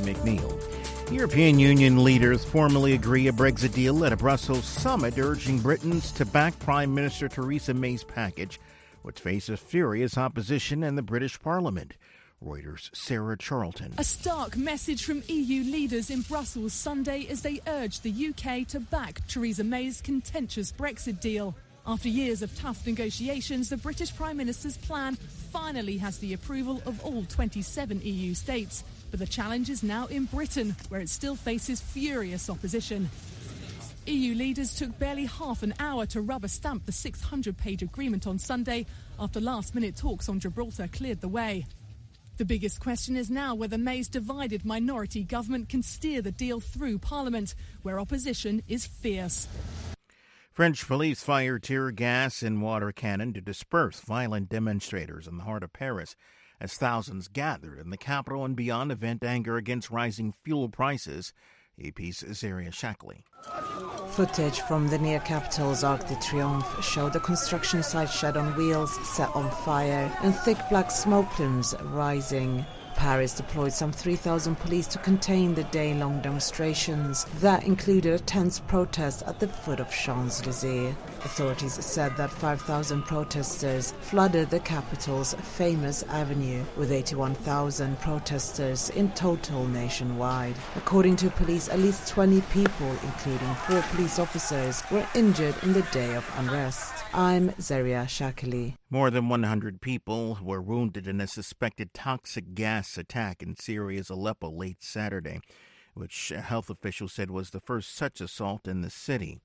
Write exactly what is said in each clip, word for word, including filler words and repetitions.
McNeil. European Union leaders formally agree a Brexit deal at a Brussels summit, urging Britons to back Prime Minister Theresa May's package, which faces furious opposition in the British Parliament. Reuters' Sarah Charlton. A stark message from E U leaders in Brussels Sunday as they urged the U K to back Theresa May's contentious Brexit deal. After years of tough negotiations, the British Prime Minister's plan finally has the approval of all twenty-seven E U states. But the challenge is now in Britain, where it still faces furious opposition. E U leaders took barely half an hour to rubber stamp the six hundred page agreement on Sunday after last-minute talks on Gibraltar cleared the way. The biggest question is now whether May's divided minority government can steer the deal through Parliament, where opposition is fierce. French police fired tear gas and water cannon to disperse violent demonstrators in the heart of Paris as thousands gathered in the capital and beyond to vent anger against rising fuel prices. A P's Zaria Shackley. Footage from the near capital's Arc de Triomphe showed a construction site shed on wheels set on fire and thick black smoke plumes rising. Paris deployed some three thousand police to contain the day-long demonstrations. That included a tense protest at the foot of Champs-Élysées. Authorities said that five thousand protesters flooded the capital's famous avenue, with eighty-one thousand protesters in total nationwide. According to police, at least twenty people, including four police officers, were injured in the day of unrest. I'm Zaria Shakali. More than one hundred people were wounded in a suspected toxic gas attack in Syria's Aleppo late Saturday, which health officials said was the first such assault in the city.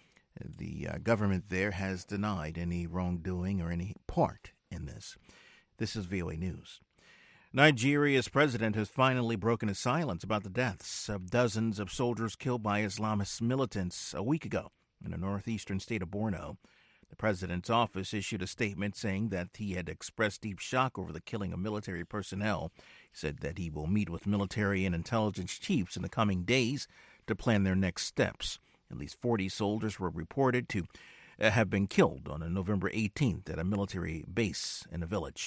The uh, government there has denied any wrongdoing or any part in this. This is V O A News. Nigeria's president has finally broken his silence about the deaths of dozens of soldiers killed by Islamist militants a week ago in the northeastern state of Borno. The president's office issued a statement saying that he had expressed deep shock over the killing of military personnel. He said that he will meet with military and intelligence chiefs in the coming days to plan their next steps. At least forty soldiers were reported to have been killed on November eighteenth at a military base in a village.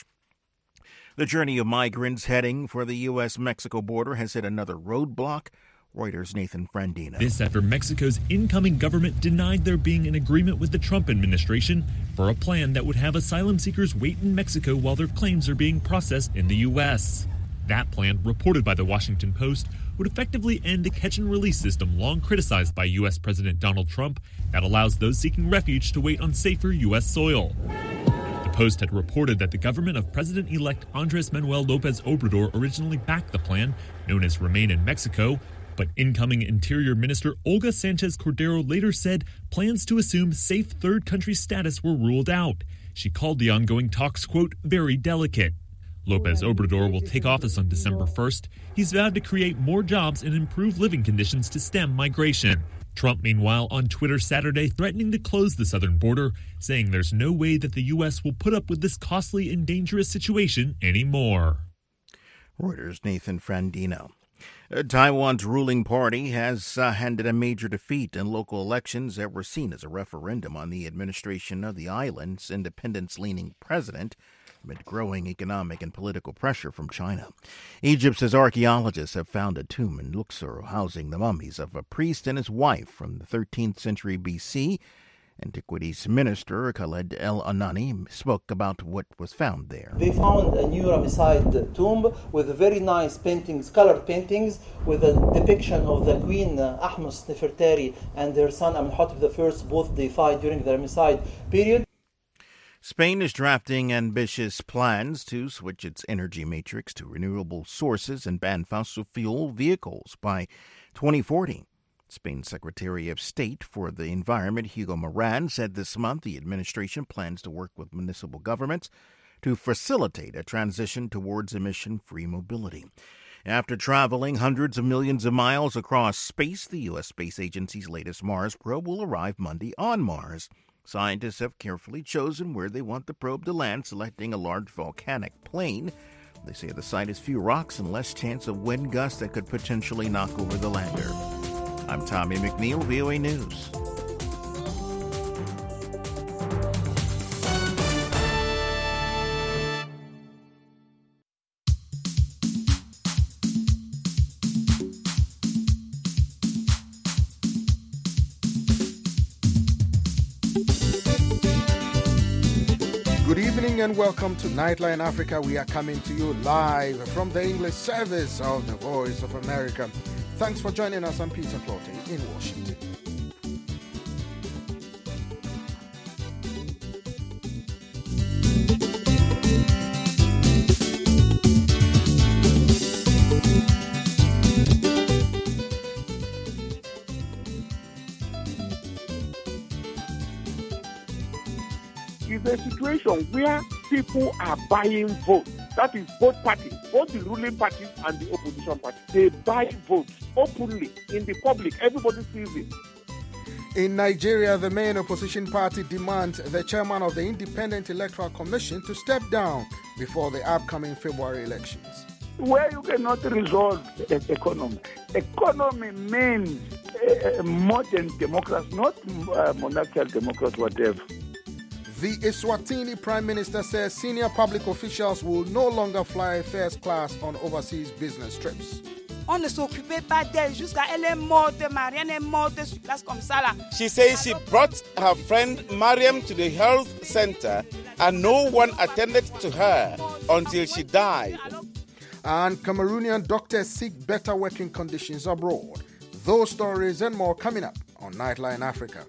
The journey of migrants heading for the U S Mexico border has hit another roadblock. Reuters' Nathan Frandino. This after Mexico's incoming government denied there being an agreement with the Trump administration for a plan that would have asylum seekers wait in Mexico while their claims are being processed in the U S. That plan, reported by the Washington Post, would effectively end a catch-and-release system long criticized by U S President Donald Trump that allows those seeking refuge to wait on safer U S soil. The Post had reported that the government of President-elect Andres Manuel Lopez Obrador originally backed the plan, known as Remain in Mexico, but incoming Interior Minister Olga Sanchez Cordero later said plans to assume safe third country status were ruled out. She called the ongoing talks, quote, very delicate. Lopez Obrador will take office on December first. He's vowed to create more jobs and improve living conditions to stem migration. Trump, meanwhile, on Twitter Saturday threatening to close the southern border, saying there's no way that the U S will put up with this costly and dangerous situation anymore. Reuters' Nathan Frandino. Uh, Taiwan's ruling party has uh, handed a major defeat in local elections that were seen as a referendum on the administration of the island's independence-leaning president amid growing economic and political pressure from China. Egypt says archaeologists have found a tomb in Luxor housing the mummies of a priest and his wife from the thirteenth century B C. Antiquities Minister Khaled El Anani spoke about what was found there. They found a new Ramesside tomb with very nice paintings, colored paintings, with a depiction of the Queen uh, Ahmose Nefertari and their son Amenhotep the First, both deified during the Ramesside period. Spain is drafting ambitious plans to switch its energy matrix to renewable sources and ban fossil fuel vehicles by twenty forty. Spain's Secretary of State for the Environment, Hugo Moran, said this month the administration plans to work with municipal governments to facilitate a transition towards emission-free mobility. After traveling hundreds of millions of miles across space, the U S Space Agency's latest Mars probe will arrive Monday on Mars. Scientists have carefully chosen where they want the probe to land, selecting a large volcanic plain. They say the site has few rocks and less chance of wind gusts that could potentially knock over the lander. I'm Tommy McNeil, V O A News. Good evening and welcome to Nightline Africa. We are coming to you live from the English service of the Voice of America. Thanks for joining us. I'm Peter Clottey in Washington. Is a situation where people are buying votes. That is both parties, both the ruling parties and the opposition parties. They buy votes openly in the public. Everybody sees it. In Nigeria, the main opposition party demands the chairman of the Independent Electoral Commission to step down before the upcoming February elections. Where you cannot resolve the economy. Economy means a modern democracy, not uh, monarchical democracy, whatever. The Eswatini Prime Minister says senior public officials will no longer fly first class on overseas business trips. On ne s'occupait pas d'elle jusqu'à elle est morte, Marianne est morte sur place comme ça là. She says she brought her friend Mariam to the health center and no one attended to her until she died. And Cameroonian doctors seek better working conditions abroad. Those stories and more coming up on Nightline Africa.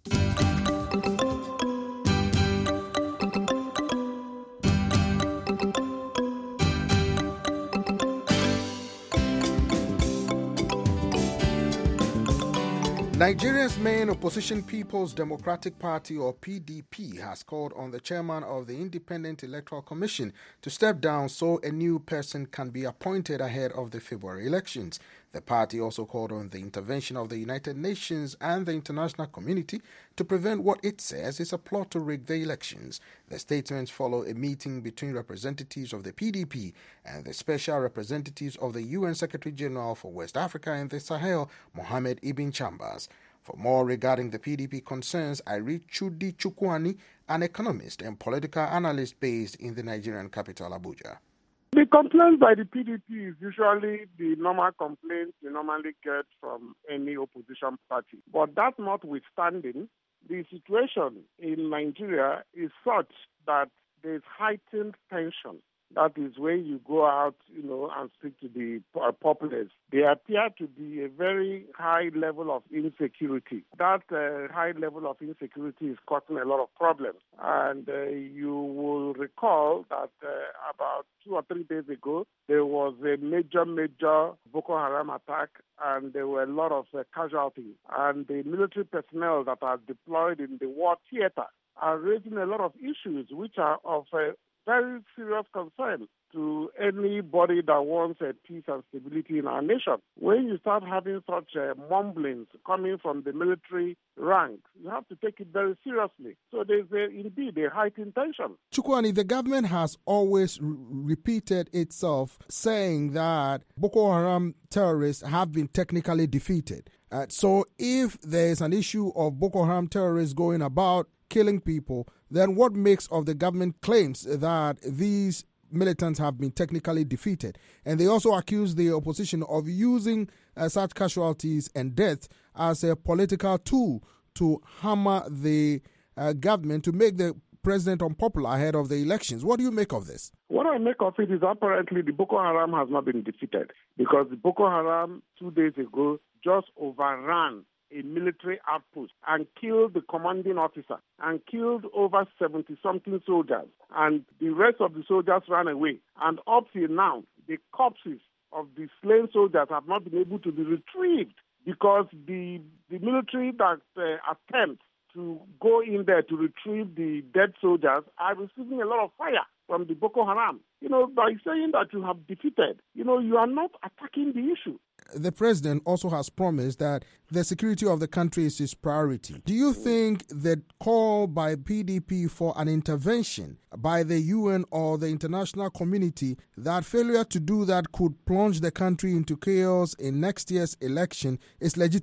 Nigeria's main opposition People's Democratic Party, or P D P, has called on the chairman of the Independent Electoral Commission to step down so a new person can be appointed ahead of the February elections. The party also called on the intervention of the United Nations and the international community to prevent what it says is a plot to rig the elections. The statements follow a meeting between representatives of the P D P and the special representatives of the U N Secretary General for West Africa and the Sahel, Mohamed Ibn Chambers. For more regarding the P D P concerns, I read Chudi Chukwani, an economist and political analyst based in the Nigerian capital, Abuja. The complaint by the P D P is usually the normal complaint you normally get from any opposition party. But that notwithstanding, the situation in Nigeria is such that there is heightened tension. That is when you go out, you know, and speak to the populace. There appear to be a very high level of insecurity. That uh, high level of insecurity is causing a lot of problems. And uh, you will recall that uh, about two or three days ago, there was a major, major Boko Haram attack, and there were a lot of uh, casualties. And the military personnel that are deployed in the war theater are raising a lot of issues which are of uh, very serious concern to anybody that wants a peace and stability in our nation. When you start having such uh, mumblings coming from the military ranks, you have to take it very seriously. So there's a, indeed a heightened tension. Chukwani, the government has always r- repeated itself saying that Boko Haram terrorists have been technically defeated. Uh, so if there's an issue of Boko Haram terrorists going about killing people, then what makes of the government claims that these militants have been technically defeated? And they also accuse the opposition of using uh, such casualties and deaths as a political tool to hammer the uh, government to make the president unpopular ahead of the elections. What do you make of this? What I make of it is apparently the Boko Haram has not been defeated, because the Boko Haram two days ago just overran a military outpost and killed the commanding officer and killed over seventy-something soldiers. And the rest of the soldiers ran away. And up till now, the corpses of the slain soldiers have not been able to be retrieved, because the, the military that uh, attempts to go in there to retrieve the dead soldiers are receiving a lot of fire from the Boko Haram. You know, by saying that you have defeated, you know, you are not attacking the issue. The president also has promised that the security of the country is his priority. Do you think the call by P D P for an intervention by the U N or the international community, that failure to do that could plunge the country into chaos in next year's election, is legitimate?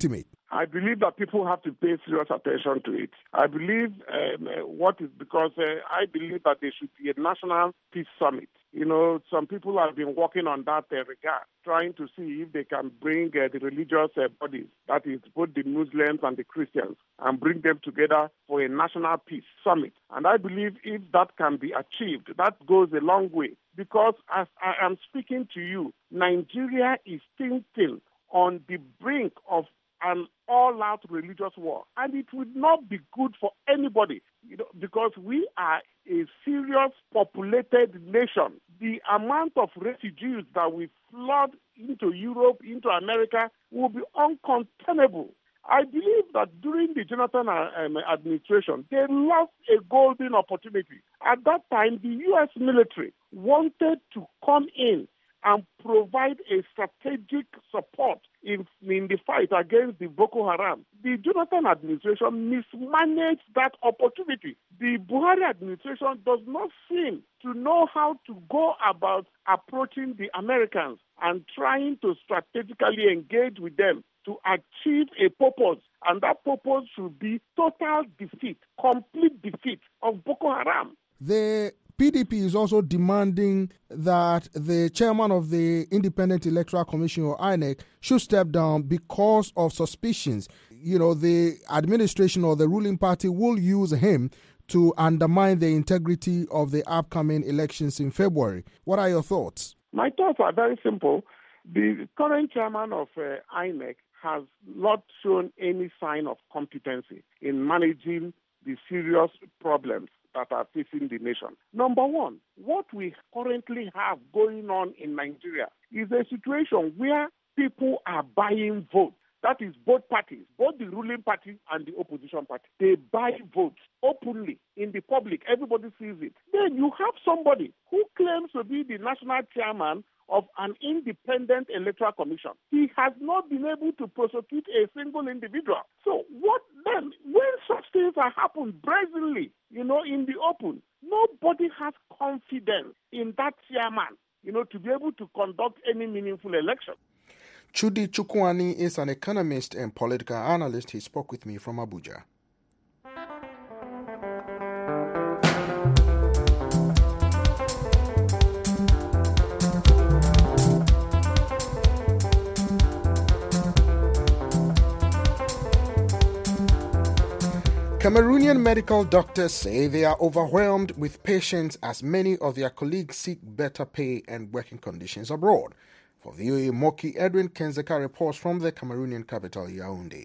I believe that people have to pay serious attention to it. I believe um, uh, what is because uh, I believe that there should be a national peace summit. You know, some people have been working on that uh, regard, trying to see if they can bring uh, the religious uh, bodies, that is both the Muslims and the Christians, and bring them together for a national peace summit. And I believe if that can be achieved, that goes a long way. Because as I am speaking to you, Nigeria is thinking on the brink of an all-out religious war. And it would not be good for anybody, you know, because we are a serious populated nation. The amount of refugees that we flood into Europe, into America, will be uncontainable. I believe that during the Jonathan um, administration, they lost a golden opportunity. At that time, the U S military wanted to come in and provide a strategic support in, in the fight against the Boko Haram. The Jonathan administration mismanaged that opportunity. The Buhari administration does not seem to know how to go about approaching the Americans and trying to strategically engage with them to achieve a purpose, and that purpose should be total defeat, complete defeat of Boko Haram. The P D P is also demanding that the chairman of the Independent Electoral Commission, or I N E C, should step down because of suspicions. You know, the administration or the ruling party will use him to undermine the integrity of the upcoming elections in February. What are your thoughts? My thoughts are very simple. The current chairman of uh, I N E C has not shown any sign of competency in managing the serious problems that are facing the nation. Number one, what we currently have going on in Nigeria is a situation where people are buying votes. That is both parties, both the ruling party and the opposition party. They buy votes openly in the public. Everybody sees it. Then you have somebody who claims to be the national chairman of an independent electoral commission. He has not been able to prosecute a single individual. So what then, when such things are happening brazenly, you know, in the open, nobody has confidence in that chairman, you know, to be able to conduct any meaningful election. Chudi Chukwani is an economist and political analyst. He spoke with me from Abuja. Cameroonian medical doctors say they are overwhelmed with patients as many of their colleagues seek better pay and working conditions abroad. For V O A Moki, Edwin Kenzeka reports from the Cameroonian capital, Yaoundé.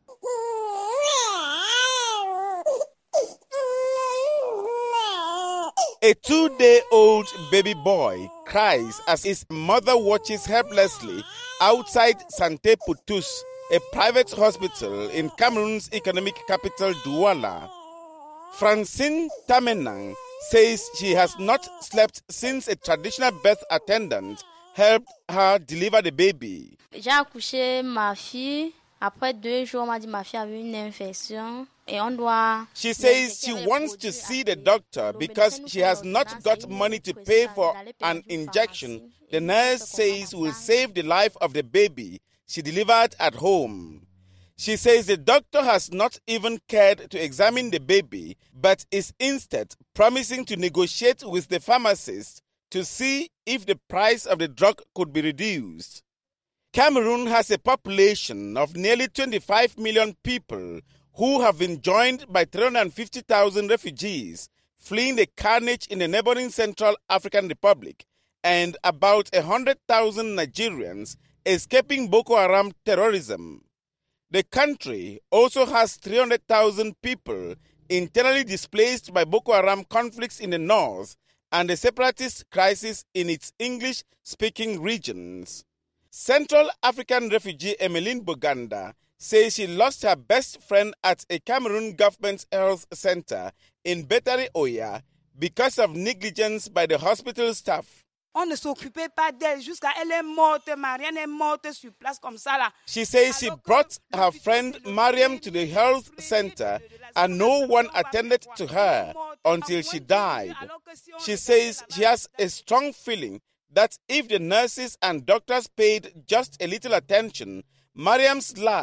A two-day-old baby boy cries as his mother watches helplessly outside Santé pour tous, a private hospital in Cameroon's economic capital, Douala. Francine Tamenang says she has not slept since a traditional birth attendant helped her deliver the baby. J'ai accouché ma fille. Après deux jours, on m'a dit ma fille avait une infection. Et on doit... She says she wants to see the doctor because she has not got money to pay for an injection the nurse says will save the life of the baby she delivered at home. She says the doctor has not even cared to examine the baby, but is instead promising to negotiate with the pharmacist to see if the price of the drug could be reduced. Cameroon has a population of nearly twenty-five million people who have been joined by three hundred fifty thousand refugees fleeing the carnage in the neighboring Central African Republic and about one hundred thousand Nigerians escaping Boko Haram terrorism. The country also has three hundred thousand people internally displaced by Boko Haram conflicts in the north and the separatist crisis in its English-speaking regions. Central African refugee Emmeline Boganda says she lost her best friend at a Cameroon government health center in Betari Oya because of negligence by the hospital staff. On ne s'occupait pas d'elle jusqu'à elle est morte, Marianne est morte sur place comme ça là. She says she brought her friend Mariam to the health center and no one attended to her until she died. She says she has a strong feeling that if the nurses and doctors paid just a little attention, Mariam's life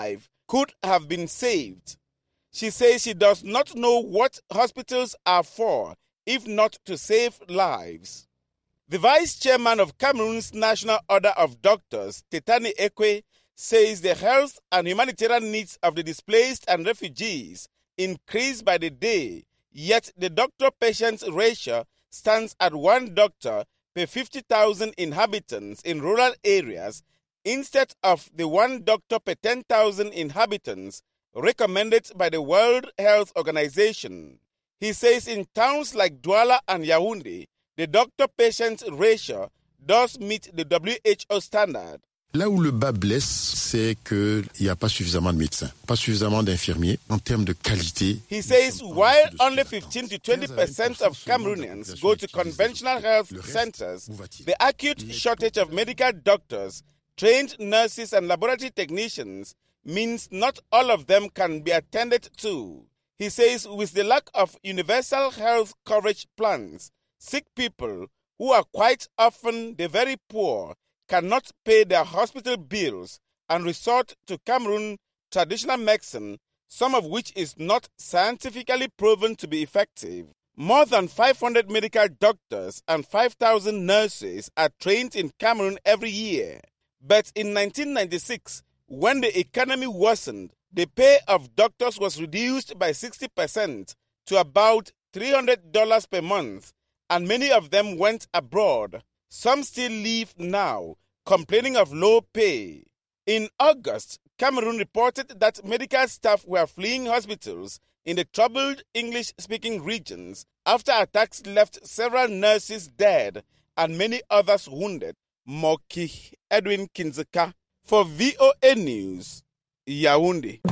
could have been saved. She says she does not know what hospitals are for, if not to save lives. The vice chairman of Cameroon's National Order of Doctors, Tetani Ekwe, says the health and humanitarian needs of the displaced and refugees increase by the day, yet the doctor-patient ratio stands at one doctor per fifty thousand inhabitants in rural areas instead of the one doctor per ten thousand inhabitants recommended by the World Health Organization. He says in towns like Douala and Yaoundé, the doctor-patient ratio does meet the W H O standard. Là où le bas blesse, c'est qu'il n'y a pas suffisamment de médecins, pas suffisamment d'infirmiers en termes de qualité. He says while only fifteen to twenty percent of Cameroonians go to conventional health centers, the acute shortage of medical doctors, trained nurses and laboratory technicians means not all of them can be attended to. He says with the lack of universal health coverage plans, sick people, who are quite often the very poor, cannot pay their hospital bills and resort to Cameroon traditional medicine, some of which is not scientifically proven to be effective. More than five hundred medical doctors and five thousand nurses are trained in Cameroon every year. But in nineteen ninety-six, when the economy worsened, the pay of doctors was reduced by sixty percent to about three hundred dollars per month, and many of them went abroad. Some still live now, complaining of low pay. In August, Cameroon reported that medical staff were fleeing hospitals in the troubled English-speaking regions after attacks left several nurses dead and many others wounded. Moki Edwin Kinzeka for V O A News, Yaoundé.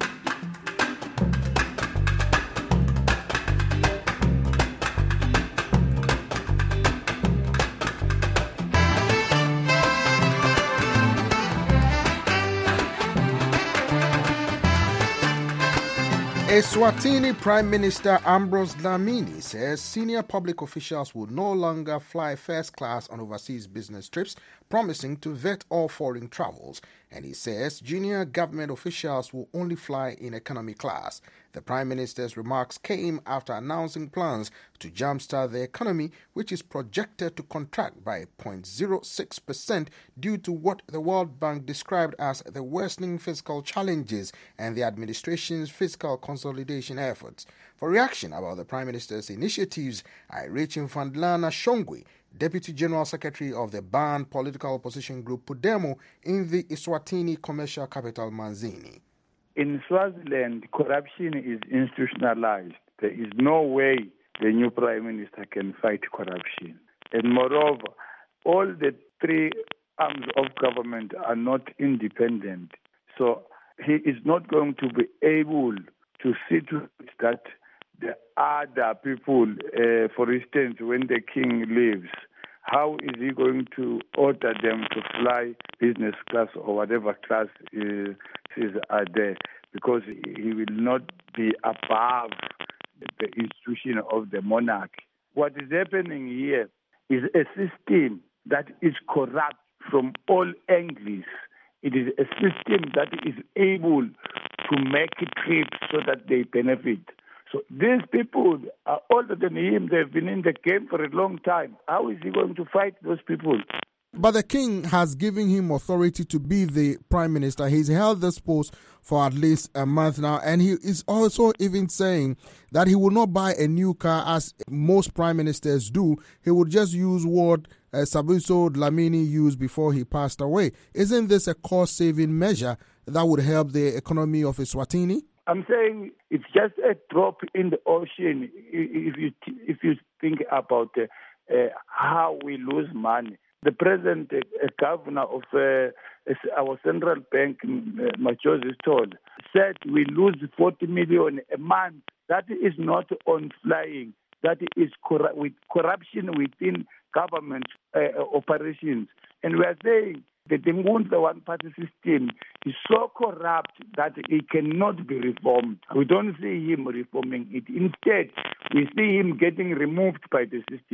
Eswatini Prime Minister Ambrose Dlamini says senior public officials will no longer fly first class on overseas business trips, promising to vet all foreign travels. And he says junior government officials will only fly in economy class. The Prime Minister's remarks came after announcing plans to jumpstart the economy, which is projected to contract by zero point zero six percent due to what the World Bank described as the worsening fiscal challenges and the administration's fiscal consolidation efforts. For reaction about the Prime Minister's initiatives, I reach Mfandlana Shongwe, Deputy General Secretary of the banned political opposition group Pudemo in the Eswatini commercial capital Manzini. In Swaziland, corruption is institutionalized. There is no way the new Prime Minister can fight corruption. And moreover, all the three arms of government are not independent. So he is not going to be able to see to it that the other people, uh, for instance, when the king leaves, how is he going to order them to fly business class or whatever class is, is are there? Because he will not be above the institution of the monarch. What is happening here is a system that is corrupt from all angles. It is a system that is able to make trips so that they benefit. So these people are older than him. They've been in the game for a long time. How is he going to fight those people? But the king has given him authority to be the prime minister. He's held this post for at least a month now, and he is also even saying that he will not buy a new car as most prime ministers do. He would just use what uh, Sabiso Dlamini used before he passed away. Isn't this a cost-saving measure that would help the economy of Eswatini? I'm saying it's just a drop in the ocean if you if you think about uh, uh, how we lose money. The present uh, governor of uh, our central bank, uh, Machozi Told, said we lose forty million a month. That is not on flying. That is cor- with corruption within government uh, operations. And we are saying the Ngunza one-party system is so corrupt that it cannot be reformed. We don't see him reforming it. Instead, we see him getting removed by the system.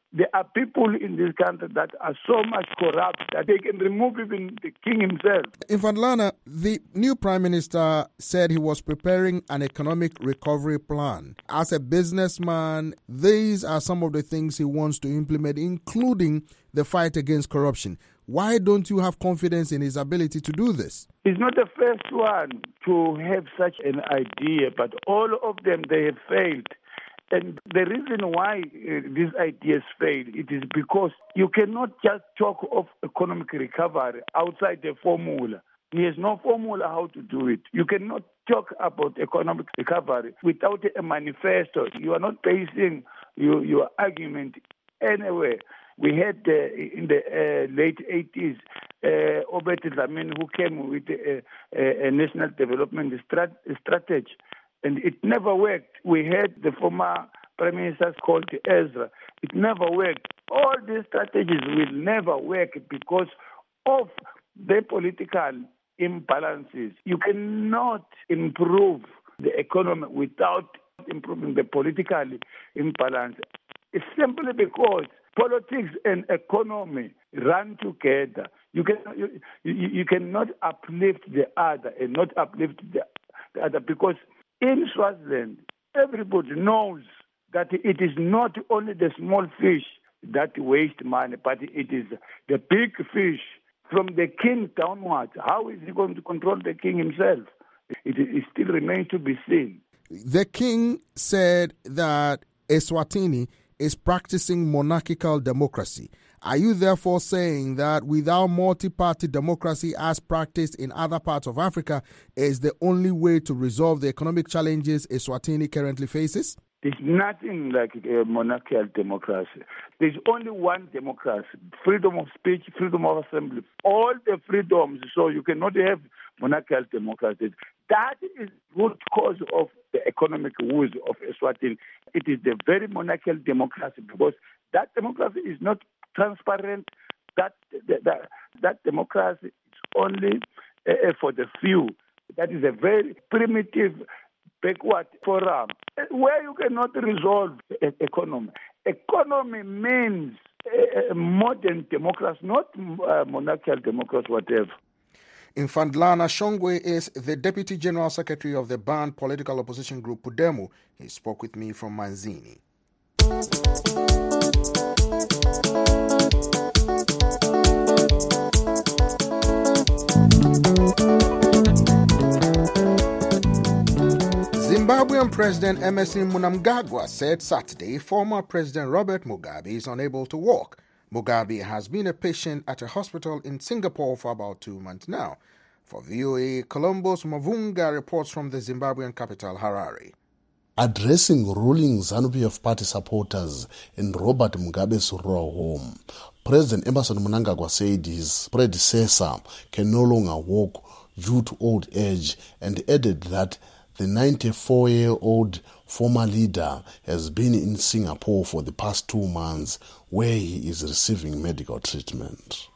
There are people in this country that are so much corrupt that they can remove even the king himself. In Fandlana, the new prime minister said he was preparing an economic recovery plan. As a businessman, these are some of the things he wants to implement, including the fight against corruption. Why don't you have confidence in his ability to do this? He's not the first one to have such an idea, but all of them, they have failed. And the reason why uh, these ideas fail, it is because you cannot just talk of economic recovery outside the formula. He has no formula how to do it. You cannot talk about economic recovery without a manifesto. You are not basing your, your argument anywhere. We had uh, in the uh, late eighties, uh, Obed Dlamini, who came with a, a, a national development strat- strategy. And it never worked. We had the former prime ministers called Ezra. It never worked. All these strategies will never work because of the political imbalances. You cannot improve the economy without improving the political imbalance. It's simply because politics and economy run together. You can you, you, you cannot uplift the other and not uplift the, the other because in Swaziland, everybody knows that it is not only the small fish that waste money, but it is the big fish from the king downwards. How is he going to control the king himself? It, it still remains to be seen. The king said that Eswatini is practicing monarchical democracy. Are you therefore saying that without multi-party democracy as practiced in other parts of Africa is the only way to resolve the economic challenges Eswatini currently faces? There's nothing like a monarchical democracy. There's only one democracy, freedom of speech, freedom of assembly, all the freedoms, so you cannot have monarchical democracy. That is root cause of the economic woes of Eswatini. It is the very monarchical democracy because that democracy is not transparent. That that, that democracy is only uh, for the few. That is a very primitive, backward forum where you cannot resolve e- economy. Economy means a, a modern democracy, not uh, monarchical democracy, whatever. Infandlana Shongwe is the Deputy General Secretary of the banned political opposition group Pudemu. He spoke with me from Manzini. Zimbabwean President Emmerson Mnangagwa said Saturday former President Robert Mugabe is unable to walk. Mugabe has been a patient at a hospital in Singapore for about two months now. For V O A, Columbus Mavunga reports from the Zimbabwean capital, Harare. Addressing ruling ZANU-P F party supporters in Robert Mugabe's royal home, President Emmerson Mnangagwa said his predecessor can no longer walk due to old age and added that the ninety-four-year-old former leader has been in Singapore for the past two months where he is receiving medical treatment.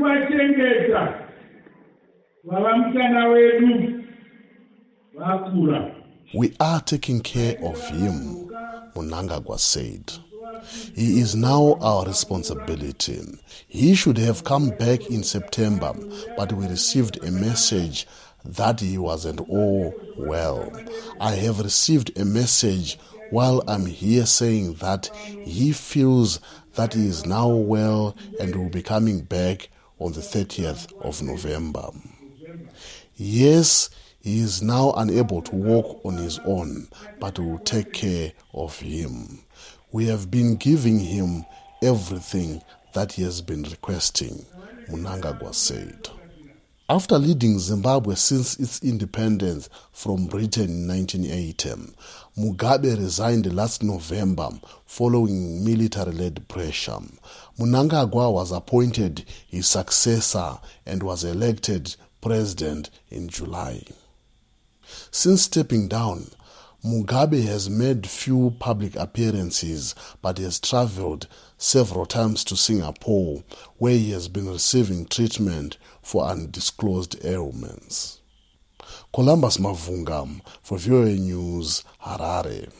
We are taking care of him, Mnangagwa said. He is now our responsibility. He should have come back in September, but we received a message that he wasn't all well. I have received a message while I'm here saying that he feels that he is now well and will be coming back on the thirtieth of November. Yes, he is now unable to walk on his own, but we will take care of him. We have been giving him everything that he has been requesting, Mnangagwa said. After leading Zimbabwe since its independence from Britain in nineteen eighty, Mugabe resigned last November following military-led pressure. Mnangagwa was appointed his successor and was elected president in July. Since stepping down, Mugabe has made few public appearances but has travelled several times to Singapore, where he has been receiving treatment for undisclosed ailments. Columbus Mavunga for V O A News, Harare.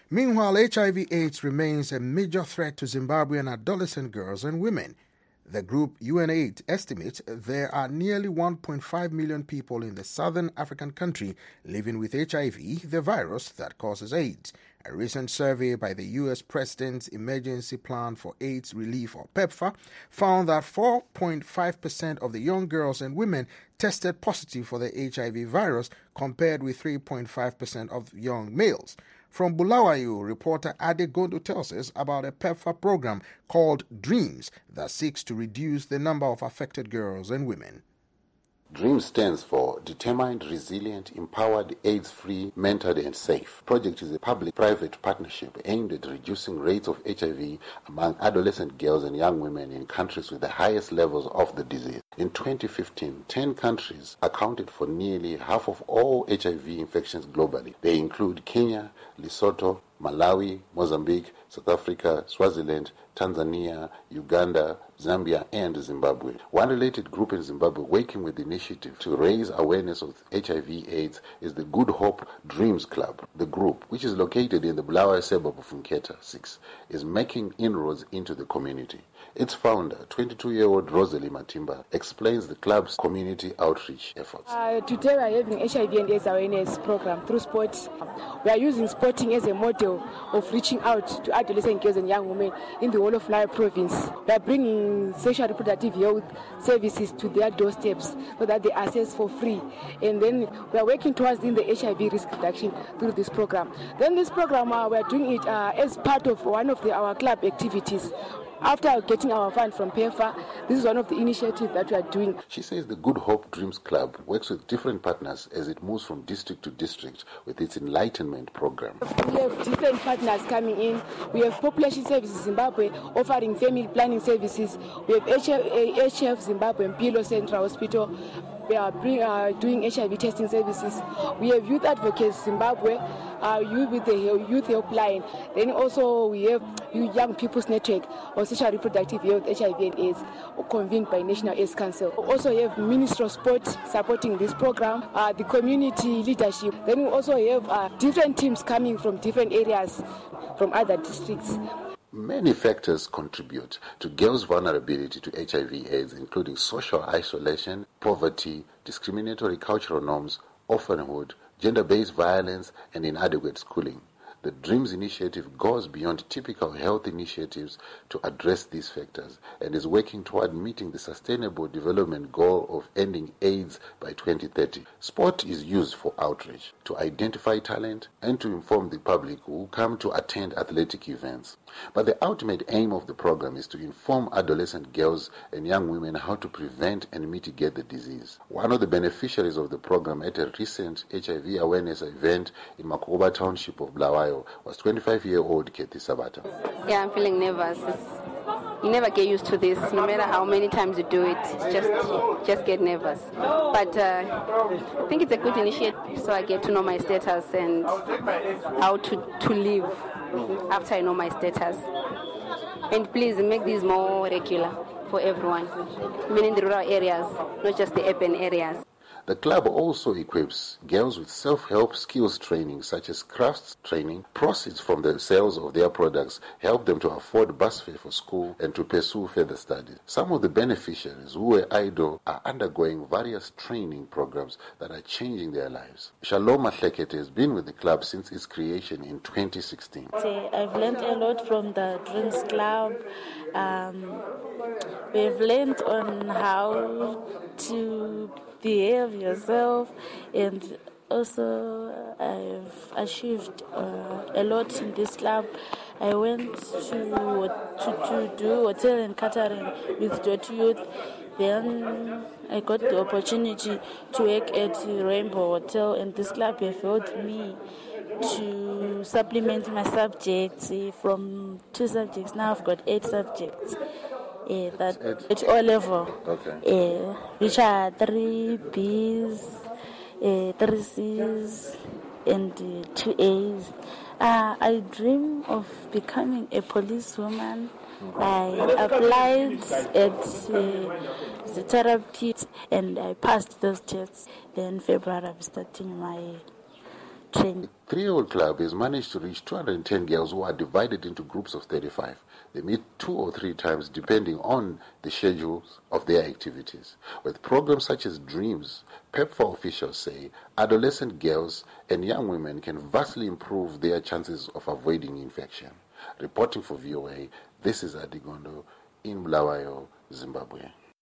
Meanwhile, H I V AIDS remains a major threat to Zimbabwean adolescent girls and women. The group UNAIDS estimates there are nearly one point five million people in the southern African country living with H I V, the virus that causes AIDS. A recent survey by the U S President's Emergency Plan for AIDS Relief, or PEPFAR, found that four point five percent of the young girls and women tested positive for the H I V virus, compared with three point five percent of young males. From Bulawayo, reporter Ade Gondo tells us about a PEPFAR program called DREAMS that seeks to reduce the number of affected girls and women. DREAMS stands for Determined, Resilient, Empowered, AIDS-Free, Mentored and Safe. The project is a public-private partnership aimed at reducing rates of H I V among adolescent girls and young women in countries with the highest levels of the disease. In twenty fifteen, ten countries accounted for nearly half of all H I V infections globally. They include Kenya, Lesotho, Malawi, Mozambique, South Africa, Swaziland, Tanzania, Uganda, Zambia, and Zimbabwe. One related group in Zimbabwe working with the initiative to raise awareness of H I V AIDS is the Good Hope Dreams Club. The group, which is located in the Bulawayo suburb of Nketa six, is making inroads into the community. Its founder, twenty-two-year-old Rosalie Matimba, explains the club's community outreach efforts. Uh, today we are having H I V and AIDS awareness program through sport. We are using sporting as a model of reaching out to adolescent girls and young women in the whole of Bulawayo province. We are bringing sexual reproductive health services to their doorsteps so that they access for free. And then we are working towards in the H I V risk reduction through this program. Then this program, uh, we are doing it uh, as part of one of the, our club activities. After getting our fund from PEPFAR, this is one of the initiatives that we are doing. She says the Good Hope Dreams Club works with different partners as it moves from district to district with its enlightenment program. We have different partners coming in. We have Population Services Zimbabwe offering family planning services. We have H F Zimbabwe and Mpilo Central Hospital. We are uh, doing H I V testing services. We have Youth Advocates Zimbabwe, uh, youth with the Youth Helpline. Then also we have Young People's Network on Sexual Reproductive Health, H I V and AIDS, convened by National AIDS Council. We also have Ministry of Sport supporting this program, uh, the community leadership. Then we also have uh, different teams coming from different areas, from other districts. Many factors contribute to girls' vulnerability to H I V AIDS, including social isolation, poverty, discriminatory cultural norms, orphanhood, gender-based violence, and inadequate schooling. The DREAMS initiative goes beyond typical health initiatives to address these factors and is working toward meeting the Sustainable Development Goal of ending AIDS by twenty thirty. Sport is used for outreach, to identify talent, and to inform the public who come to attend athletic events. But the ultimate aim of the program is to inform adolescent girls and young women how to prevent and mitigate the disease. One of the beneficiaries of the program at a recent H I V awareness event in Makoba Township of Bulawayo was twenty-five-year-old Kathy Sabata. Yeah, I'm feeling nervous. You never get used to this. No matter how many times you do it, just just get nervous. But uh, I think it's a good initiative, so I get to know my status and how to, to live after I know my status. And please make these more regular for everyone, even in the rural areas, not just the urban areas. The club also equips girls with self-help skills training such as crafts training. Proceeds from the sales of their products help them to afford bus fare for school and to pursue further studies. Some of the beneficiaries who were idle are undergoing various training programs that are changing their lives. Shalom Mahlekete has been with the club since its creation in twenty sixteen. I've learned a lot from the Dreams Club. Um, we've learned on how to behave yourself, and also I've achieved uh, a lot in this club. I went to to, to do hotel and catering with Dot Youth. Then I got the opportunity to work at Rainbow Hotel, and this club have helped me to supplement my subjects from two subjects. Now I've got eight subjects. Yeah, that at all level. Okay. Yeah, which are three B's, uh, three C's, and uh, two A's. Uh, I dream of becoming a policewoman. I applied at uh, the therapy and I passed those tests. Then February I'm starting my train. The three-year-old club has managed to reach two hundred ten girls who are divided into groups of thirty-five. They meet two or three times depending on the schedules of their activities. With programs such as Dreams, PEPFAR officials say adolescent girls and young women can vastly improve their chances of avoiding infection. Reporting for V O A, this is Adigondo in Bulawayo, Zimbabwe.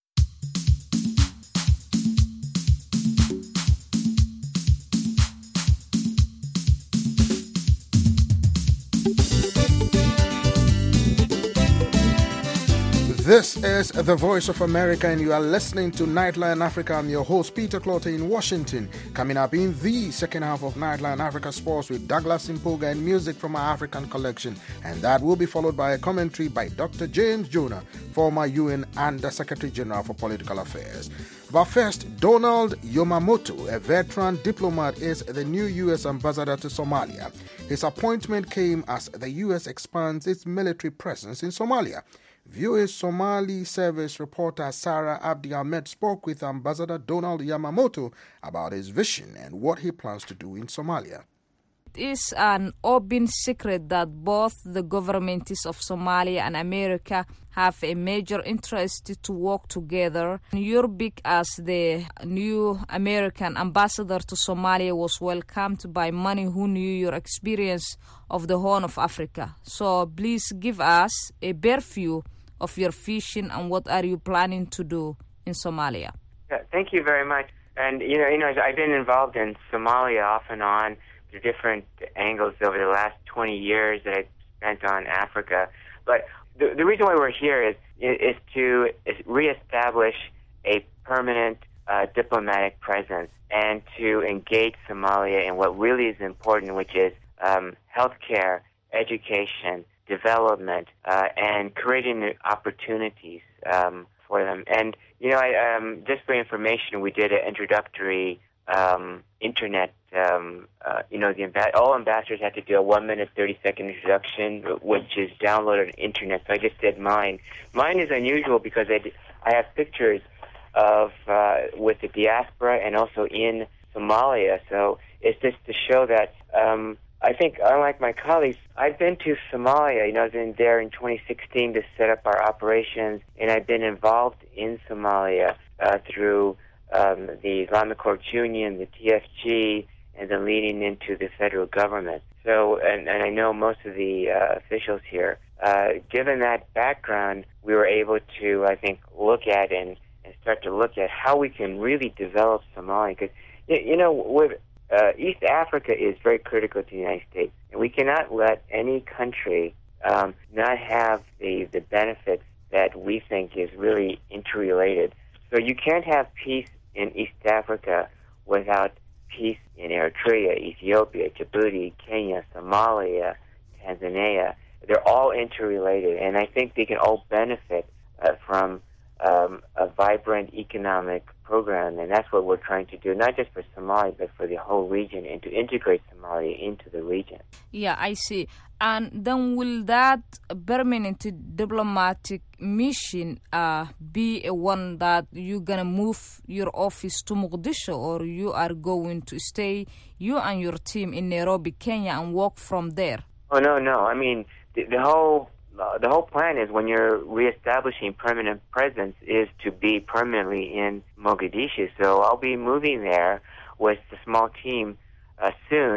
This is the Voice of America, and you are listening to Nightline Africa. I'm your host, Peter Clotter in Washington. Coming up in the second half of Nightline Africa Sports with Douglas Impoga and music from our African collection. And that will be followed by a commentary by Doctor James Jonah, former U N Under Secretary General for Political Affairs. But first, Donald Yamamoto, a veteran diplomat, is the new U S ambassador to Somalia. His appointment came as the U S expands its military presence in Somalia. V O A Somali service reporter Sarah Abdi Ahmed spoke with Ambassador Donald Yamamoto about his vision and what he plans to do in Somalia. It is an open secret that both the governments of Somalia and America have a major interest to work together. Your big as the new American ambassador to Somalia was welcomed by many who knew your experience of the Horn of Africa. So please give us a bare view of your vision and what are you planning to do in Somalia. Yeah, thank you very much. And you know, you know, I've been involved in Somalia off and on through different angles over the last twenty years that I've spent on Africa. But the, the reason why we're here is is to is reestablish a permanent uh, diplomatic presence and to engage Somalia in what really is important, which is um, healthcare, education, development, uh, and creating new opportunities um, for them. And, you know, I, um, just for information, we did an introductory um, internet, um, uh, you know, the amb- all ambassadors had to do a one-minute, thirty-second introduction, which is downloaded on the internet. So I just did mine. Mine is unusual because I, d- I have pictures of uh, with the diaspora and also in Somalia. So it's just to show that um, I think, unlike my colleagues, I've been to Somalia. You know, I was in there in twenty sixteen to set up our operations, and I've been involved in Somalia uh, through um, the Islamic Courts Union, the T F G, and then leading into the federal government. So, and, and I know most of the uh, officials here. Uh, given that background, we were able to, I think, look at and, and start to look at how we can really develop Somalia. Because, you know, with Uh, East Africa is very critical to the United States, and we cannot let any country um, not have the, the benefits that we think is really interrelated. So you can't have peace in East Africa without peace in Eritrea, Ethiopia, Djibouti, Kenya, Somalia, Tanzania. They're all interrelated, and I think they can all benefit uh, from um, a vibrant economic program, and that's what we're trying to do, not just for Somalia, but for the whole region, and to integrate Somalia into the region. Yeah, I see. And then will that permanent diplomatic mission uh, be a one that you're going to move your office to Mogadishu, or you are going to stay, you and your team, in Nairobi, Kenya, and work from there? Oh, no, no. I mean, the, the whole... Uh, the whole plan is, when you're reestablishing permanent presence, is to be permanently in Mogadishu. So I'll be moving there with a small team uh, soon,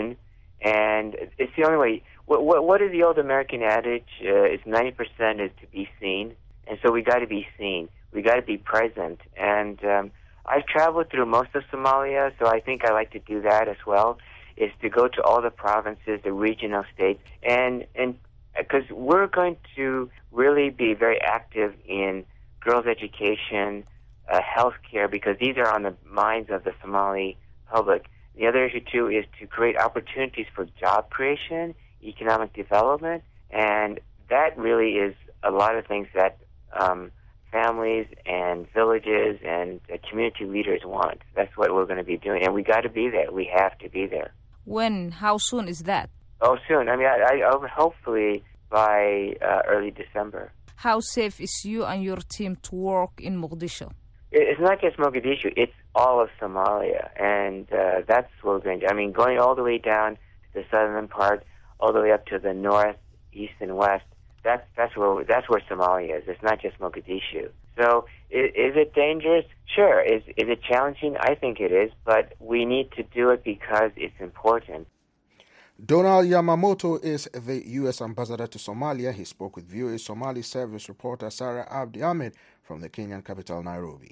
and it's the only way. What, what, what is the old American adage? Uh, it's ninety percent is to be seen, and so we got to be seen. We got to be present. And um, I've traveled through most of Somalia, so I think I like to do that as well. Is to go to all the provinces, the regional states, and and. Because we're going to really be very active in girls' education, uh, health care, because these are on the minds of the Somali public. The other issue, too, is to create opportunities for job creation, economic development, and that really is a lot of things that um, families and villages and uh, community leaders want. That's what we're going to be doing, and we got to be there. We have to be there. When? How soon is that? Oh, soon. I mean, I, I hopefully by uh, early December. How safe is you and your team to work in Mogadishu? It's not just Mogadishu, it's all of Somalia, and uh, that's what we're going to do. I mean, going all the way down the southern part, all the way up to the north, east, and west. That's that's where that's where Somalia is. It's not just Mogadishu. So is, is it dangerous? Sure. Is is it challenging? I think it is, but we need to do it because it's important. Donald Yamamoto is the U S ambassador to Somalia. He spoke with V O A Somali service reporter Sarah Abdi Ahmed from the Kenyan capital, Nairobi.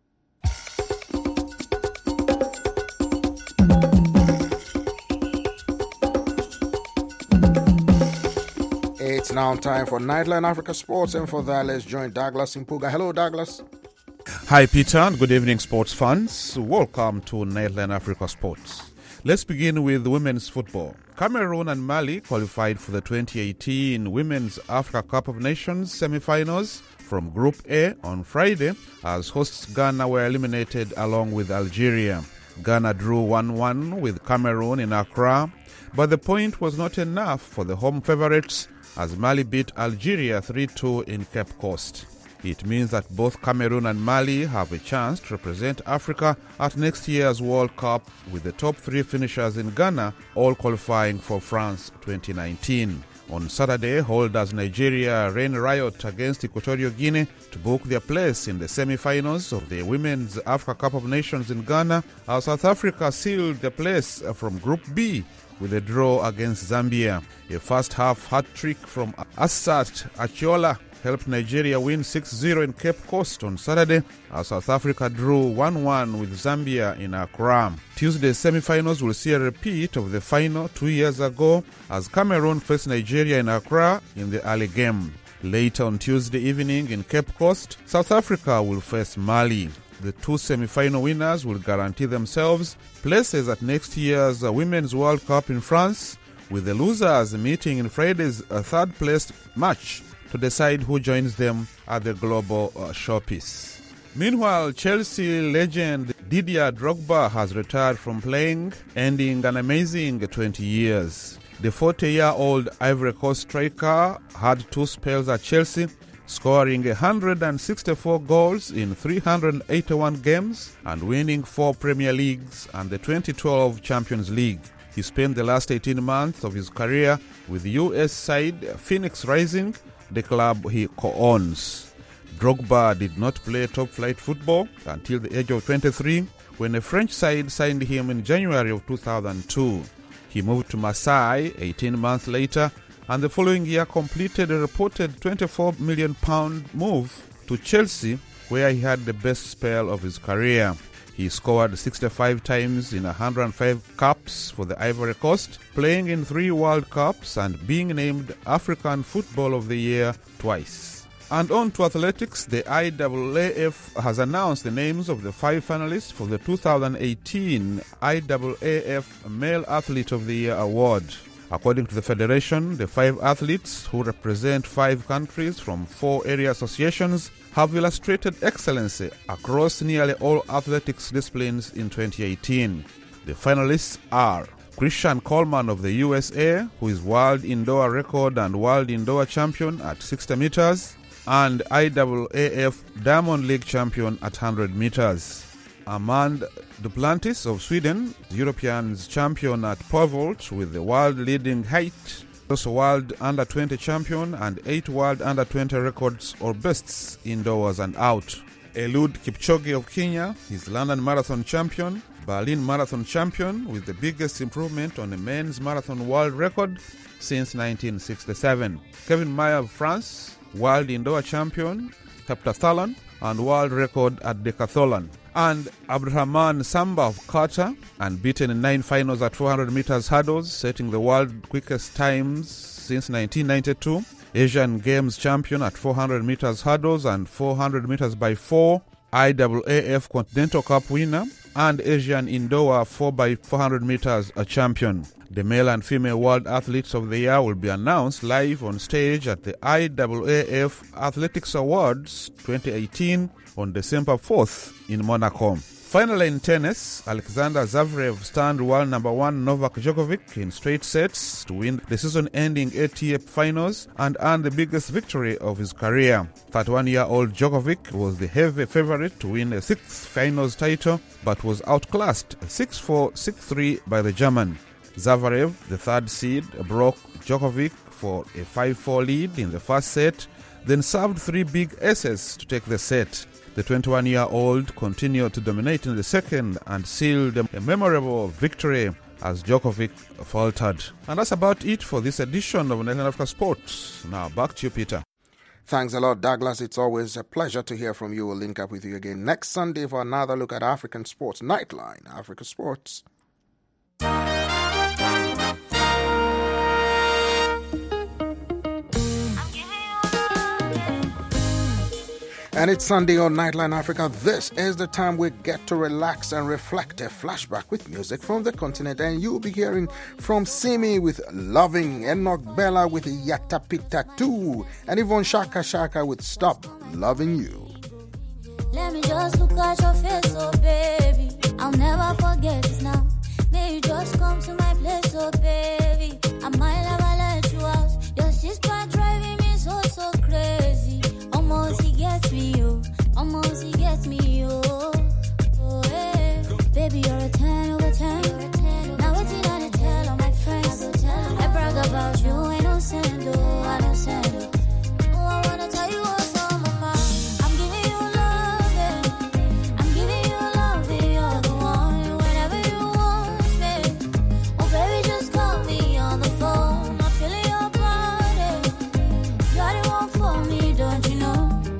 It's now time for Nightline Africa Sports, and for that, let's join Douglas Impuga. Hello, Douglas. Hi, Peter, and good evening, sports fans. Welcome to Nightline Africa Sports. Let's begin with women's football. Cameroon and Mali qualified for the twenty eighteen Women's Africa Cup of Nations semi-finals from Group A on Friday, as hosts Ghana were eliminated along with Algeria. Ghana drew one one with Cameroon in Accra, but the point was not enough for the home favourites as Mali beat Algeria three two in Cape Coast. It means that both Cameroon and Mali have a chance to represent Africa at next year's World Cup, with the top three finishers in Ghana all qualifying for France twenty nineteen. On Saturday, holders Nigeria ran riot against Equatorial Guinea to book their place in the semi-finals of the Women's Africa Cup of Nations in Ghana, as South Africa sealed their place from Group B with a draw against Zambia. A first-half hat-trick from Asat Achiola helped Nigeria win six zero in Cape Coast on Saturday, as South Africa drew one one with Zambia in Accra. Tuesday's semi-finals will see a repeat of the final two years ago, as Cameroon faced Nigeria in Accra in the early game. Later on Tuesday evening in Cape Coast, South Africa will face Mali. The two semi-final winners will guarantee themselves places at next year's Women's World Cup in France, with the losers meeting in Friday's third-place match to decide who joins them at the global uh, showpiece. Meanwhile, Chelsea legend Didier Drogba has retired from playing, ending an amazing twenty years. The forty-year-old Ivory Coast striker had two spells at Chelsea, scoring one hundred sixty-four goals in three hundred eighty-one games and winning four Premier Leagues and the twenty twelve Champions League. He spent the last eighteen months of his career with the U S side Phoenix Rising, the club he co-owns. Drogba did not play top-flight football until the age of twenty-three, when a French side signed him in January of two thousand two. He moved to Marseille eighteen months later, and the following year completed a reported twenty-four million pound move to Chelsea, where he had the best spell of his career. He scored sixty-five times in one hundred five caps for the Ivory Coast, playing in three World Cups and being named African Football of the Year twice. And on to athletics, the I A A F has announced the names of the five finalists for the two thousand eighteen I A A F Male Athlete of the Year award. According to the federation, the five athletes, who represent five countries from four area associations, have illustrated excellency across nearly all athletics disciplines in twenty eighteen. The finalists are Christian Coleman of the U S A, who is world indoor record and world indoor champion at sixty meters, and I A A F Diamond League champion at one hundred meters. Amand Duplantis of Sweden, Europeans champion at pole vault with the world leading height, also world under twenty champion and eight world under twenty records or bests indoors and out. Eliud Kipchoge of Kenya is London Marathon champion, Berlin Marathon champion with the biggest improvement on a men's marathon world record since nineteen sixty-seven. Kevin Mayer of France, world indoor champion, heptathlon and world record at decathlon. And Abdurrahman Samba of Qatar, and beaten in nine finals at four hundred meters hurdles, setting the world quickest times since nineteen ninety-two. Asian Games champion at four hundred meters hurdles and four hundred meters by four. I A A F Continental Cup winner and Asian Indoor four by four hundred meters a champion. The male and female World Athletes of the Year will be announced live on stage at the I A A F Athletics Awards twenty eighteen on December fourth in Monaco. Finally, in tennis, Alexander Zverev stunned world number one Novak Djokovic in straight sets to win the season-ending A T P Finals and earn the biggest victory of his career. thirty-one-year-old Djokovic was the heavy favorite to win a sixth finals title, but was outclassed six four, six three by the German. Zverev, the third seed, broke Djokovic for a five four lead in the first set, then served three big aces to take the set. The twenty-one-year-old continued to dominate in the second and sealed a memorable victory as Djokovic faltered. And that's about it for this edition of Nightline Africa Sports. Now back to you, Peter. Thanks a lot, Douglas. It's always a pleasure to hear from you. We'll link up with you again next Sunday for another look at African sports. Nightline Africa Sports. And it's Sunday on Nightline Africa. This is the time we get to relax and reflect. A flashback with music from the continent. And you'll be hearing from Simi with Loving, Enoch Bella with Yatapita two, and Yvonne Shaka Shaka with Stop Loving You. Let me just look at your face, oh baby. I'll never forget this now. May you just come to my place, oh baby. I might never let you out. Your sister driving me so, so crazy. Almost he gets me, oh. Almost he gets me, oh. Oh, hey. Baby, you're a ten over ten. Now it's in on the tell all my friends. I brag about you, ain't no send, oh. I don't send, oh. Oh, I wanna tell you what's on my mind. I'm giving you love, yeah. I'm giving you love, yeah. You're the one. Whenever you want me. Oh, baby, just call me on the phone. I'm feeling your body. You're the one for me, don't you know?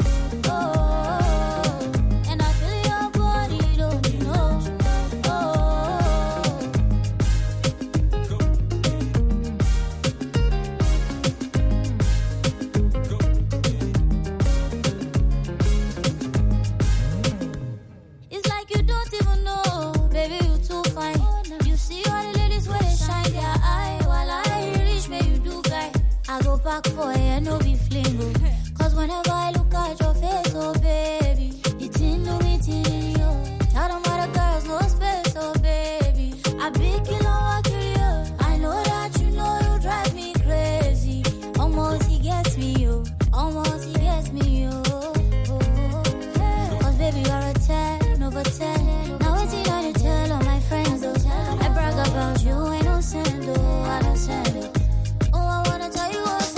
Back for you, no be flingo. Cause whenever I look at your face, oh baby, it's in no meeting, yo. Tell them other girls, no space, oh baby. I big kilo, I kill you. I know that you know you drive me crazy. Almost he gets me, yo. Almost he gets me, yo. Oh, hey. Cause baby, you're a ten over ten. Now it's in on the tell all my friends, oh. I brag about you, ain't no send, oh. I don't send, oh. Oh, I wanna tell you what's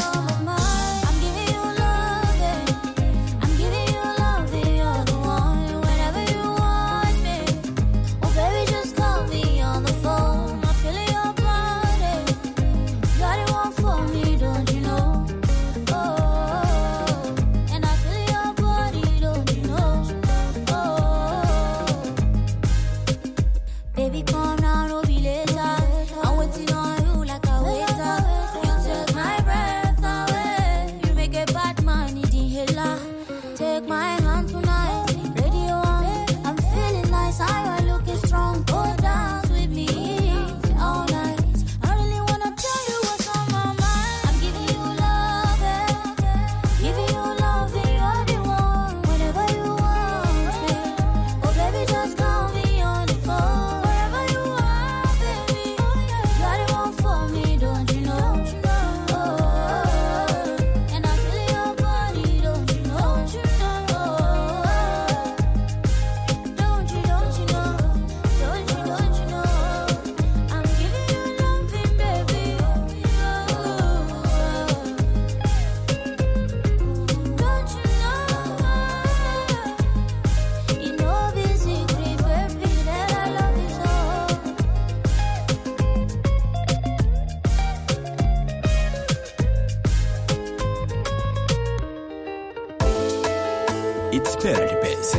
It's Paradise.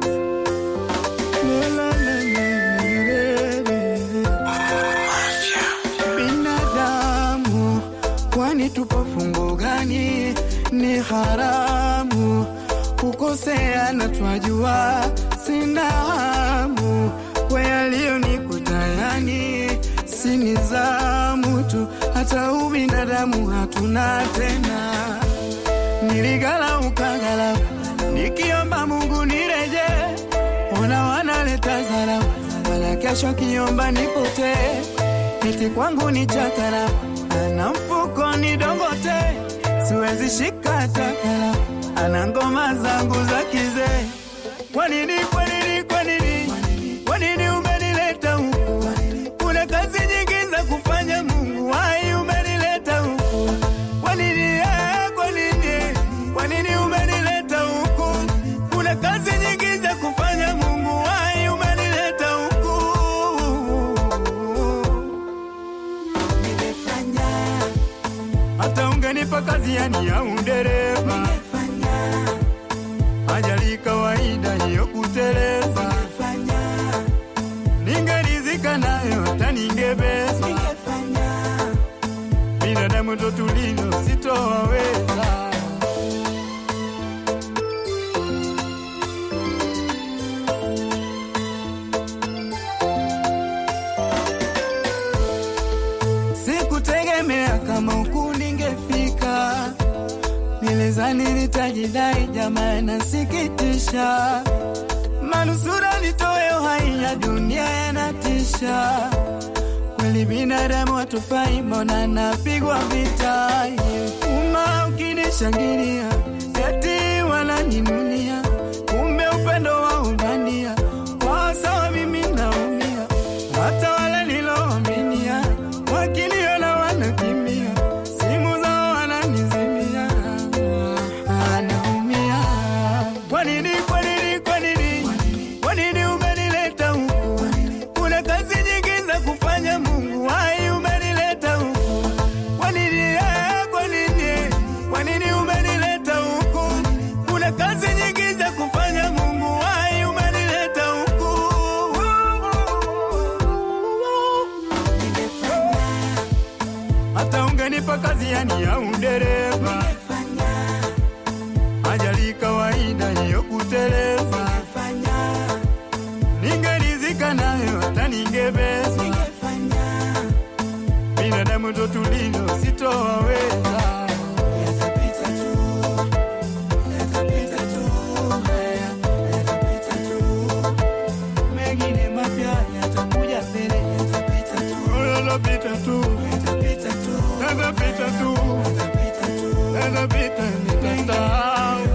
Binadamu, kwani tupo fungo gani? Ni haramu kukosea na twajua, sina hamu kwa yaliyonikuta, yani si nizamu tu, hata ubinadamu hatuna tena. Niligala ukagala, nikiomba Mungu nireje, ona wanaleta zara, wala kesho kiomba nipote, eti kwangu ni chakara, ana mfuko ni dongote, siwezi shika takara, ana ngoma zangu za kize. Kwa nini, kwa nini, kwa nini, kwa nini umenileta huku, kuna kazi nyingi za kufanya ungenipa kazi yani ya udereva, ajali kawaida hiyo kuteleza, ningerizika nayo hata ningebeza, binadamu ndo tulilo sitowaweza. Sikutegemea kama huku ningefika, nilizani nitajidai, jamaa nasikitisha, manusura nitoe uhai ya dunia yanatisha, kweli binadamu hatufai, mbona napigwa vita, umma ukinishangilia eti wananinunia, kumbe upendo wa ubania, kwa sawa mimi naumia, hata wale niloaminia wakiniona wanakimbia, simu zao wananizimia, anaumia. Kwa nini, kwa nini, kwa nini, kwa nini umenileta huku? Kuna kazi nyingi za kufanya Mungu, wai umenileta huku? Kwa nini, kwa nini, kwa nini umenileta huku? Kuna kazi nyingi za kufanya Mungu, wai umenileta huku? Hata ungenipa kazi yani ya udereva, ajali kawaida hiyo kuteleza, ningerizika nayo hata ningebeza, binadamu ndo tulilo sitowaweza. Yatapita tu, yatapita tu, haya yatapita tu, mengine mapya yatakuja mbele, yatapita tu, yatapita tu, yatapita tu, yatapita tu, yatapita nitasahau.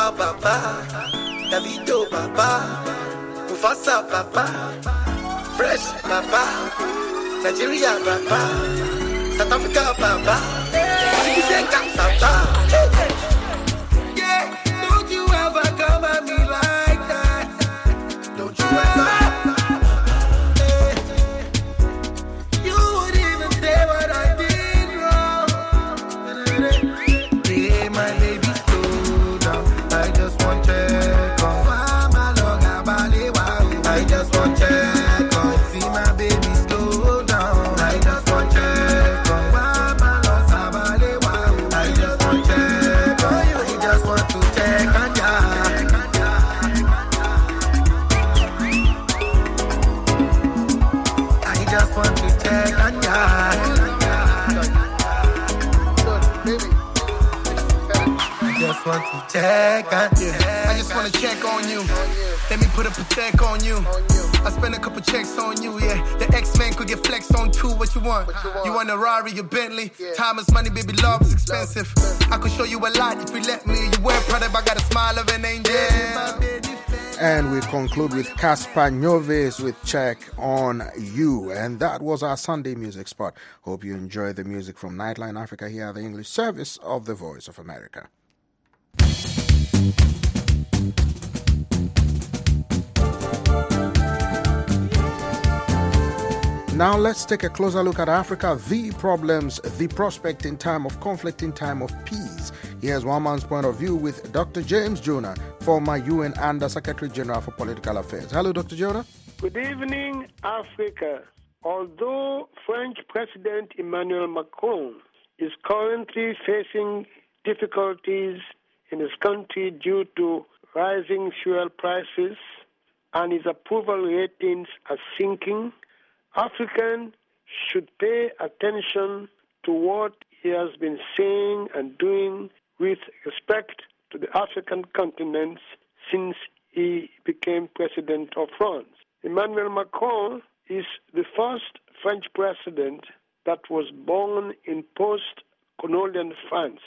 Africa, Papa, Davido, Papa, Mufasa, Papa, Fresh, Papa, Nigeria, Papa, South Africa, Papa, Senegal, Papa. Yeah, don't you ever come at me like that. Don't you ever. Want to check on you. I just wanna check on you. Let me put a protect on you. I spend a couple checks on you, yeah. The X-Men could get flexed on too. What you want? You want a Rari, a Bentley? Time is money, baby, love is expensive. I could show you a lot if you let me. You wear product, I got a smile of an angel. And we conclude with Caspar Noves with Check on You. And that was our Sunday music spot. Hope you enjoy the music from Nightline Africa here at the English service of the Voice of America. Now let's take a closer look at Africa, the problems, the prospect in time of conflict, in time of peace. Here's one man's point of view with Doctor James Jonah, former U N Under Secretary General for Political Affairs. Hello, Doctor Jonah. Good evening, Africa. Although French President Emmanuel Macron is currently facing difficulties in his country due to rising fuel prices and his approval ratings are sinking, Africans should pay attention to what he has been saying and doing with respect to the African continent since he became president of France. Emmanuel Macron is the first French president that was born in post-colonial France,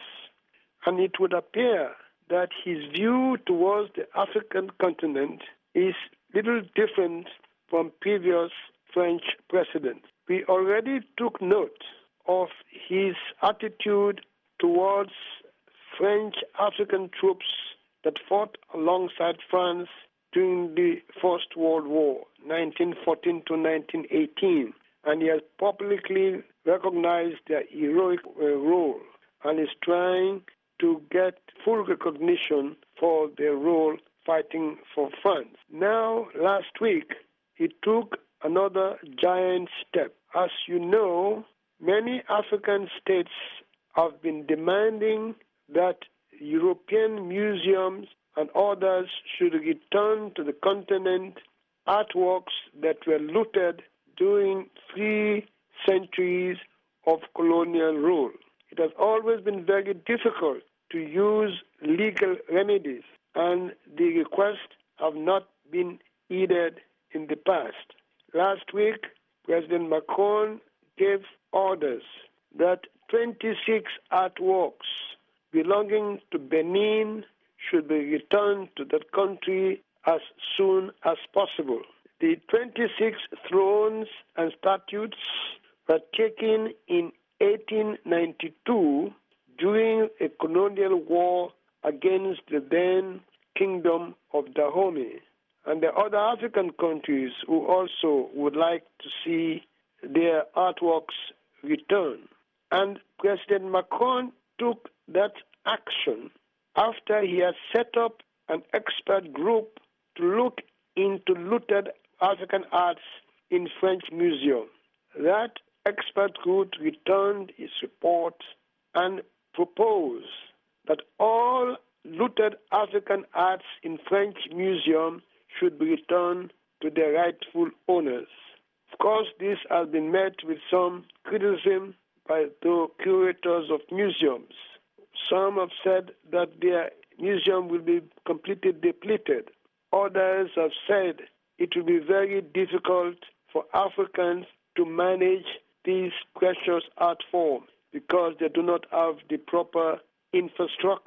and it would appear that his view towards the African continent is little different from previous French presidents. We already took note of his attitude towards French African troops that fought alongside France during the First World War, nineteen fourteen to nineteen eighteen, and he has publicly recognized their heroic uh, role and is trying to get full recognition for their role fighting for France. Now, last week, he took another giant step. As you know, many African states have been demanding that European museums and others should return to the continent artworks that were looted during three centuries of colonial rule. It has always been very difficult to use legal remedies, and the requests have not been heeded in the past. Last week, President Macron gave orders that twenty-six artworks belonging to Benin should be returned to that country as soon as possible. The twenty-six thrones and statues were taken in eighteen ninety-two during a colonial war against the then Kingdom of Dahomey. And the other African countries who also would like to see their artworks returned. And President Macron took that action after he had set up an expert group to look into looted African arts in French museums. That expert group returned its report and proposed that all looted African arts in French museums should be returned to their rightful owners. Of course, this has been met with some criticism by the curators of museums. Some have said that their museum will be completely depleted. Others have said it will be very difficult for Africans to manage these precious art forms because they do not have the proper infrastructure.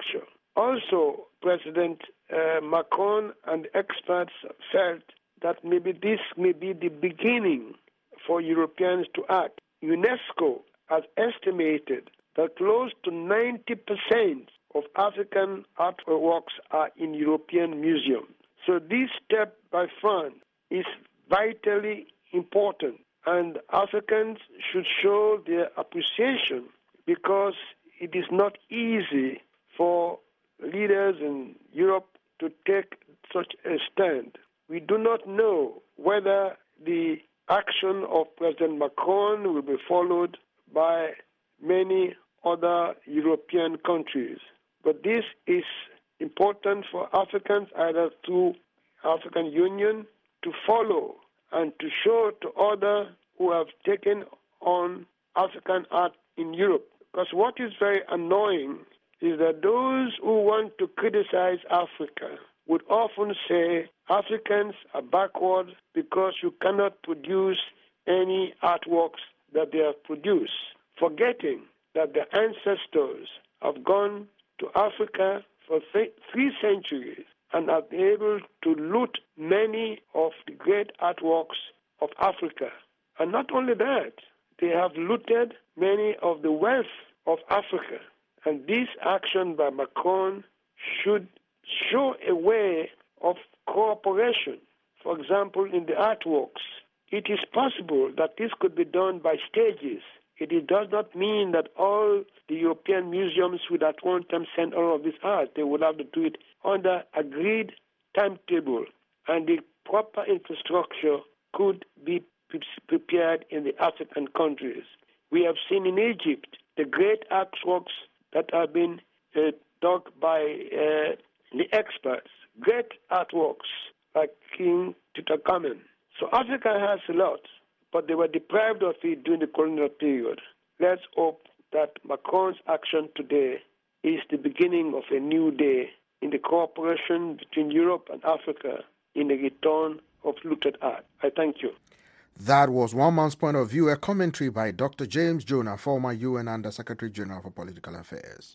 Also, President uh, Macron and experts felt that maybe this may be the beginning for Europeans to act. UNESCO has estimated that close to ninety percent of African artworks are in European museums. So this step by France is vitally important, and Africans should show their appreciation because it is not easy for leaders in Europe to take such a stand. We do not know whether the action of President Macron will be followed by many other European countries. But this is important for Africans, either through African Union, to follow and to show to others who have taken on African art in Europe. Because what is very annoying is that those who want to criticize Africa would often say Africans are backward because you cannot produce any artworks that they have produced, forgetting that their ancestors have gone to Africa for th- three centuries and have been able to loot many of the great artworks of Africa. And not only that, they have looted many of the wealth of Africa. And this action by Macron should show a way of cooperation. For example, in the artworks, it is possible that this could be done by stages. It does not mean that all the European museums would at one time send all of this art. They would have to do it under agreed timetable, and the proper infrastructure could be prepared in the African countries. We have seen in Egypt the great artworks that have been uh, dug by uh, the experts, great artworks like King Tutankhamun. So Africa has a lot, but they were deprived of it during the colonial period. Let's hope that Macron's action today is the beginning of a new day in the cooperation between Europe and Africa in the return of looted art. I thank you. That was one man's point of view, a commentary by Doctor James Jonah, former U N Under-Secretary General for Political Affairs.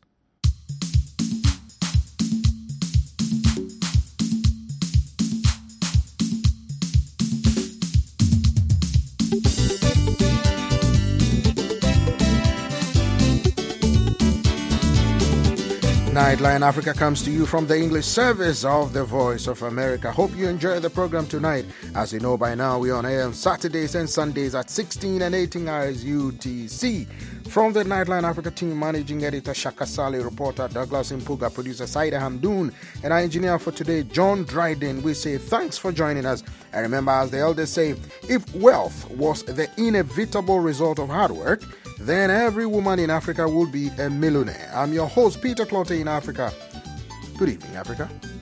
Nightline Africa comes to you from the English service of the Voice of America. Hope you enjoy the program tonight. As you know by now, we're on air on Saturdays and Sundays at sixteen and eighteen hours U T C. From the Nightline Africa team, managing editor Shaka Sali, reporter Douglas Impuga, producer Saida Hamdoon, and our engineer for today, John Dryden, we say thanks for joining us. And remember, as the elders say, if wealth was the inevitable result of hard work, then every woman in Africa will be a millionaire. I'm your host, Peter Clotte in Africa. Good evening, Africa.